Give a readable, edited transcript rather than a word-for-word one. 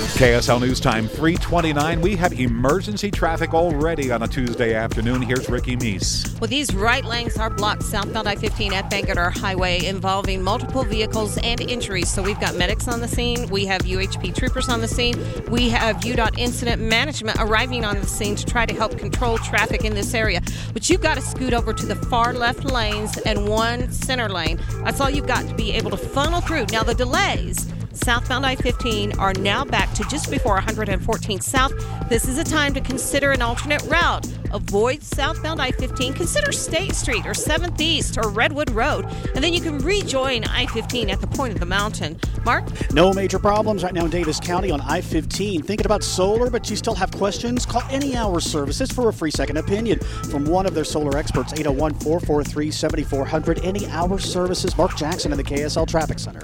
KSL News Time 3:29. We have emergency traffic already on a Tuesday afternoon. Here's Ricky Meese. Well, these right lanes are blocked southbound I-15 at Bangerter Highway, involving multiple vehicles and injuries. So we've got medics on the scene. We have UHP troopers on the scene. We have UDOT Incident Management arriving on the scene to try to help control traffic in this area. But you've got to scoot over to the far left lanes and one center lane. That's all you've got to be able to funnel through. Now, the delays southbound I-15 are now back to just before 114th South. This is a time to consider an alternate route. Avoid southbound I-15. Consider State Street or 7th East or Redwood Road. And then you can rejoin I-15 at the point of the mountain. Mark? No major problems right now in Davis County on I-15. Thinking about solar, but you still have questions? Call Any Hour Services for a free second opinion from one of their solar experts, 801-443-7400. Any Hour Services. Mark Jackson in the KSL Traffic Center.